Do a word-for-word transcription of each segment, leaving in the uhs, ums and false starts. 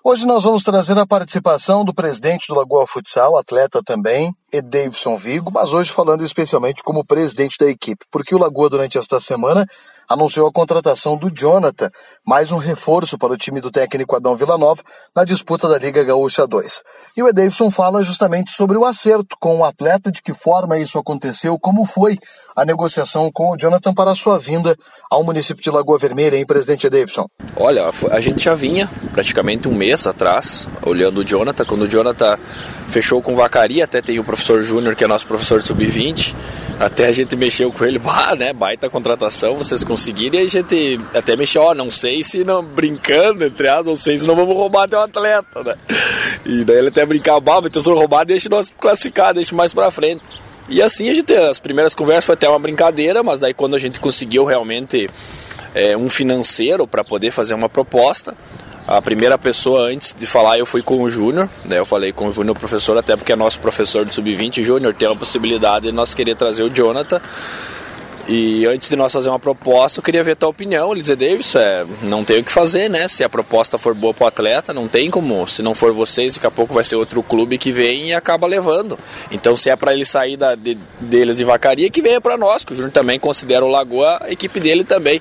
Hoje nós vamos trazer a participação do presidente do Lagoa Futsal, atleta também, Edeivson Vigo, mas hoje falando especialmente como presidente da equipe, porque o Lagoa durante esta semana anunciou a contratação do Jonathan, mais um reforço para o time do técnico Adão Villanova na disputa da Liga Gaúcha dois. E o Edeivson fala justamente sobre o acerto com o atleta, de que forma isso aconteceu, como foi a negociação com o Jonathan para a sua vinda ao município de Lagoa Vermelha, hein, presidente Edeivson? Olha, a gente já vinha praticamente um mês atrás, olhando o Jonathan, quando o Jonathan fechou com Vacaria, até tem o professor Júnior, que é nosso professor de sub vinte, até a gente mexeu com ele, bah, né, baita contratação, vocês conseguiram, e a gente até mexeu, ó, não sei se não, brincando, entre aspas, não sei se não vamos roubar teu atleta, né, e daí ele até brincava, bah, mas se eu roubar, deixa nós classificar, deixa mais pra frente. E assim a gente, as primeiras conversas foi até uma brincadeira, mas daí quando a gente conseguiu realmente é, um financeiro para poder fazer uma proposta, a primeira pessoa antes de falar eu fui com o Júnior, né? Eu falei com o Júnior, professor, até porque é nosso professor de sub vinte, Júnior, tem uma possibilidade de nós querer trazer o Jonathan. E antes de nós fazer uma proposta, eu queria ver a tua opinião. Ele dizia, Davis, é, não tem o que fazer, né? Se a proposta for boa para o atleta, não tem como. Se não for vocês, daqui a pouco vai ser outro clube que vem e acaba levando. Então, se é para ele sair da, de, deles de Vacaria, que venha para nós, que o Júnior também considera o Lagoa a equipe dele também.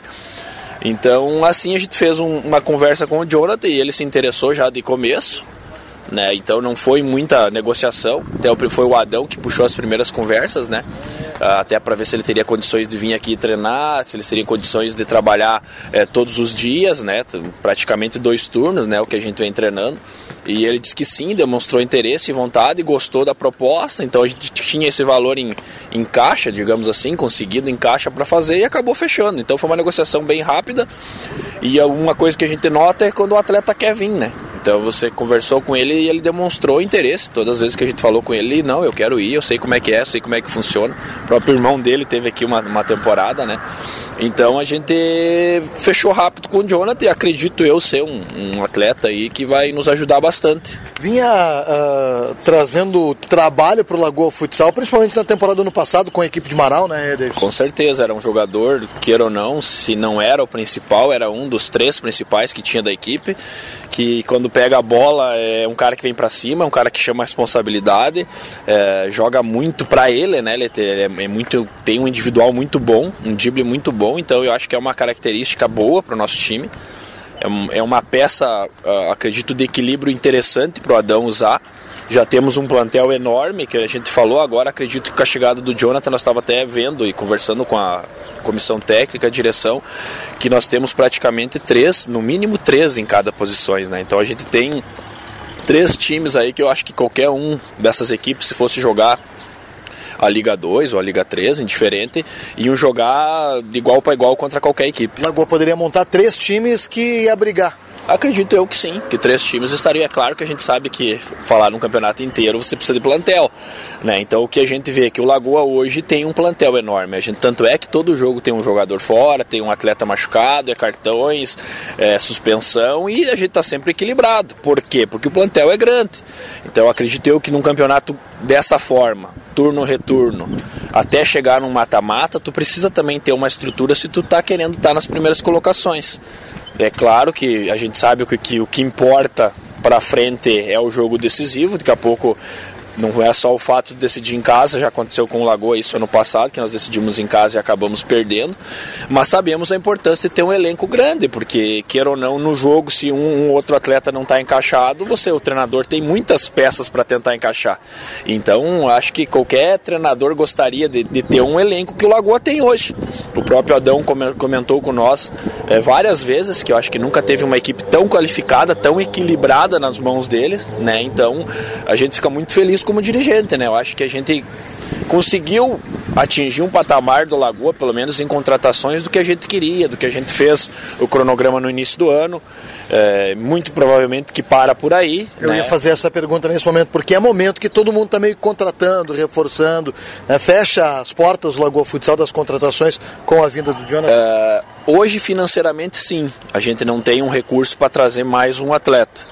Então, assim, a gente fez um, uma conversa com o Jonathan e ele se interessou já de começo, né? Então não foi muita negociação, até foi o Adão que puxou as primeiras conversas, né? Até para ver se ele teria condições de vir aqui treinar, se ele teria condições de trabalhar é, todos os dias, né? Praticamente dois turnos, né? O que a gente vem treinando. E ele disse que sim, demonstrou interesse e vontade, gostou da proposta, então a gente tinha esse valor em, em caixa, digamos assim, conseguido em caixa para fazer e acabou fechando. Então foi uma negociação bem rápida e uma coisa que a gente nota é quando o atleta quer vir, né? Então você conversou com ele e ele demonstrou interesse. Todas as vezes que a gente falou com ele, não, eu quero ir, eu sei como é que é, eu sei como é que funciona. O próprio irmão dele teve aqui uma, uma temporada, né? Então a gente fechou rápido com o Jonathan e acredito eu ser um, um atleta aí que vai nos ajudar bastante. Vinha uh, trazendo trabalho para o Lagoa Futsal, principalmente na temporada do ano passado com a equipe de Marau, né, Davis? Com certeza, era um jogador, queira ou não, se não era o principal, era um dos três principais que tinha da equipe, que quando pega a bola é um cara que vem para cima, é um cara que chama a responsabilidade, é, joga muito para ele, né? Ele é, é muito, tem um individual muito bom, um drible muito bom, então eu acho que é uma característica boa para o nosso time. É uma peça, acredito, de equilíbrio interessante para o Adão usar. Já temos um plantel enorme, que a gente falou agora, acredito que com a chegada do Jonathan, nós estávamos até vendo e conversando com a comissão técnica, a direção, que nós temos praticamente três, no mínimo três em cada posição, né? Então a gente tem três times aí que eu acho que qualquer um dessas equipes, se fosse jogar a Liga dois ou a Liga três, indiferente, iam jogar de igual para igual contra qualquer equipe. Lagoa poderia montar três times que ia brigar. Acredito eu que sim, que três times estariam. É claro que a gente sabe que falar num campeonato inteiro você precisa de plantel, né? Então o que a gente vê é que o Lagoa hoje tem um plantel enorme. A gente, tanto é que todo jogo tem um jogador fora, tem um atleta machucado, é cartões, é suspensão, e a gente está sempre equilibrado. Por quê? Porque o plantel é grande. Então acredito eu que num campeonato dessa forma, turno retorno, até chegar num mata-mata, tu precisa também ter uma estrutura se tu tá querendo estar nas primeiras colocações. É claro que a gente sabe que, que o que importa para frente é o jogo decisivo. Daqui a pouco não é só o fato de decidir em casa, já aconteceu com o Lagoa isso ano passado, que nós decidimos em casa e acabamos perdendo, mas sabemos a importância de ter um elenco grande, porque queira ou não, no jogo, se um, um outro atleta não está encaixado, você, o treinador, tem muitas peças para tentar encaixar. Então acho que qualquer treinador gostaria de, de ter um elenco que o Lagoa tem hoje. O próprio Adão comentou com nós é, várias vezes que eu acho que nunca teve uma equipe tão qualificada, tão equilibrada nas mãos deles, né? Então a gente fica muito feliz como dirigente, né? Eu acho que a gente conseguiu atingir um patamar do Lagoa, pelo menos em contratações, do que a gente queria, do que a gente fez o cronograma no início do ano. É, muito provavelmente que para por aí. Eu né? ia fazer essa pergunta nesse momento, porque é momento que todo mundo está meio contratando, reforçando, né? Fecha as portas do Lagoa Futsal das contratações com a vinda do Jonathan? É, hoje, financeiramente, sim. A gente não tem um recurso para trazer mais um atleta.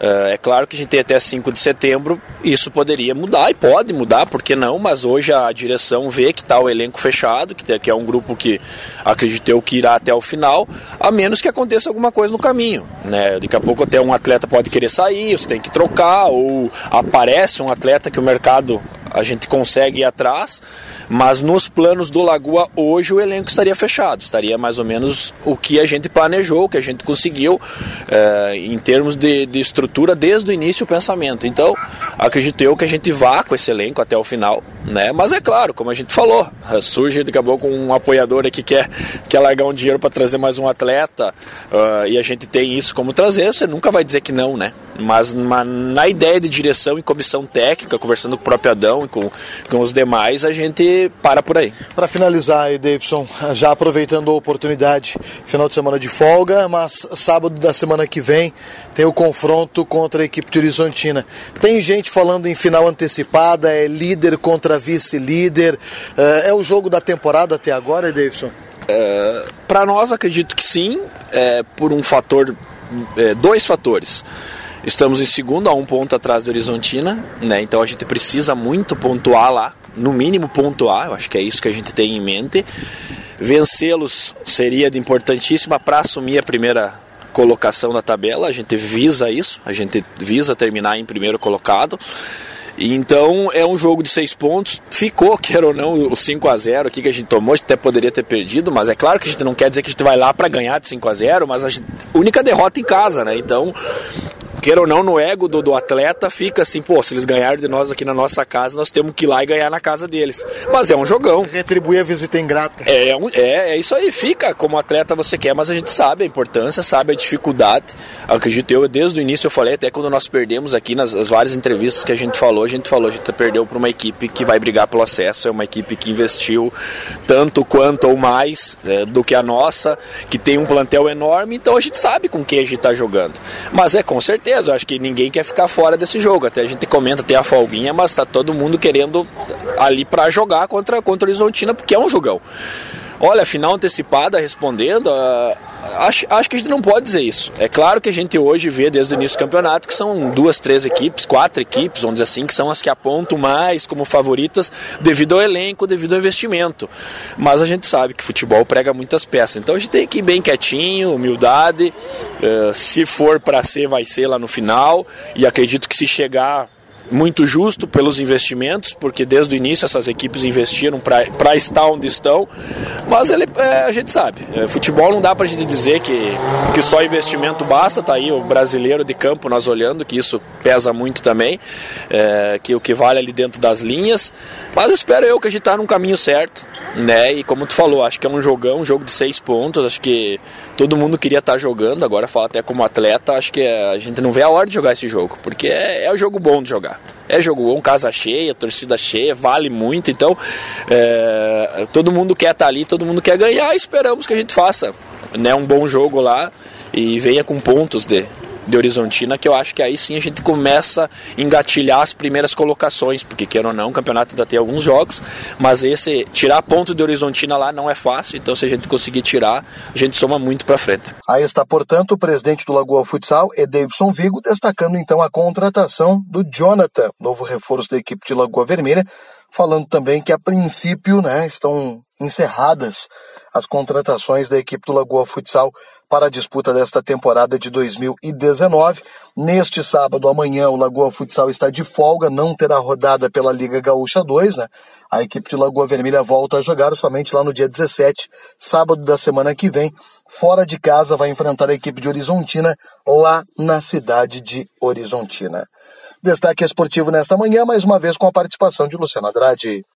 É claro que a gente tem até cinco de setembro, isso poderia mudar e pode mudar, por que não? Mas hoje a direção vê que está o elenco fechado, que é um grupo que acredito eu que irá até o final, a menos que aconteça alguma coisa no caminho, né? Daqui a pouco até um atleta pode querer sair, você tem que trocar, ou aparece um atleta que o mercado a gente consegue ir atrás, mas nos planos do Lagoa hoje o elenco estaria fechado, estaria mais ou menos o que a gente planejou, o que a gente conseguiu é, em termos de, de estrutura desde o início o pensamento. Então acredito eu que a gente vá com esse elenco até o final, né? Mas é claro, como a gente falou, surge daqui a pouco um apoiador que quer, quer largar um dinheiro para trazer mais um atleta uh, e a gente tem isso como trazer, você nunca vai dizer que não, né? Mas, mas na ideia de direção e comissão técnica, conversando com o próprio Adão e com, com os demais, a gente para por aí. Para finalizar aí, Davidson, já aproveitando a oportunidade, final de semana de folga, mas sábado da semana que vem tem o confronto contra a equipe de Horizontina. Tem gente falando em final antecipada, é líder contra vice-líder, é o jogo da temporada até agora, Davidson? É, para nós acredito que sim, é, por um fator, é, dois fatores. Estamos em segundo, a um ponto atrás da Horizontina, né? Então a gente precisa muito pontuar lá, no mínimo pontuar, eu acho que é isso que a gente tem em mente. Vencê-los seria de importantíssima para assumir a primeira colocação da tabela, a gente visa isso, a gente visa terminar em primeiro colocado. Então é um jogo de seis pontos, ficou, quer ou não, o cinco a zero aqui que a gente tomou, a gente até poderia ter perdido, mas é claro que a gente não quer dizer que a gente vai lá para ganhar de cinco a zero, mas a gente, única derrota em casa, né? Então, quer ou não, no ego do, do atleta fica assim, pô, se eles ganharam de nós aqui na nossa casa, nós temos que ir lá e ganhar na casa deles. Mas é um jogão. Retribuir a visita ingrata. É, é, um, é, é isso aí, fica como atleta você quer, mas a gente sabe a importância, sabe a dificuldade. Acredito eu, desde o início eu falei, até quando nós perdemos aqui nas várias entrevistas que a gente falou, a gente falou, a gente perdeu para uma equipe que vai brigar pelo acesso, é uma equipe que investiu tanto quanto ou mais é, do que a nossa, que tem um plantel enorme, então a gente sabe com quem a gente está jogando. Mas é com certeza, eu acho que ninguém quer ficar fora desse jogo. Até a gente comenta, tem a folguinha, mas tá todo mundo querendo ali para jogar contra, contra a Horizontina, porque é um jogão. Olha, final antecipada, respondendo, uh, acho, acho que a gente não pode dizer isso. É claro que a gente hoje vê desde o início do campeonato que são duas, três equipes, quatro equipes, vamos dizer assim, que são as que apontam mais como favoritas devido ao elenco, devido ao investimento. Mas a gente sabe que futebol prega muitas peças. Então a gente tem que ir bem quietinho, humildade. Uh, se for para ser, vai ser lá no final. E acredito que se chegar muito justo pelos investimentos, porque desde o início essas equipes investiram para estar onde estão, mas ele, é, a gente sabe, é, futebol não dá para a gente dizer que, que só investimento basta, tá aí o brasileiro de campo nós olhando, que isso pesa muito também, é, que o que vale ali dentro das linhas, mas espero eu que a gente tá num caminho certo, né, e como tu falou, acho que é um jogão, um jogo de seis pontos, acho que todo mundo queria estar jogando, agora fala até como atleta, acho que é, a gente não vê a hora de jogar esse jogo, porque é, é um jogo bom de jogar. É jogo bom, casa cheia, torcida cheia, vale muito, então é, todo mundo quer estar ali, todo mundo quer ganhar, esperamos que a gente faça, né, um bom jogo lá e venha com pontos de, de Horizontina, que eu acho que aí sim a gente começa a engatilhar as primeiras colocações, porque queira ou não, o campeonato ainda tem alguns jogos, mas esse, tirar ponto de Horizontina lá não é fácil, então se a gente conseguir tirar, a gente soma muito pra frente. Aí está, portanto, o presidente do Lagoa Futsal, Edeivson Vigo, destacando então a contratação do Jonathan, novo reforço da equipe de Lagoa Vermelha, falando também que a princípio, né, estão encerradas as contratações da equipe do Lagoa Futsal para a disputa desta temporada de dois mil e dezenove. Neste sábado, amanhã, o Lagoa Futsal está de folga, não terá rodada pela Liga Gaúcha dois, né? A equipe de Lagoa Vermelha volta a jogar somente lá no dia dezessete, sábado da semana que vem. Fora de casa, vai enfrentar a equipe de Horizontina lá na cidade de Horizontina. Destaque esportivo nesta manhã, mais uma vez com a participação de Luciano Andrade.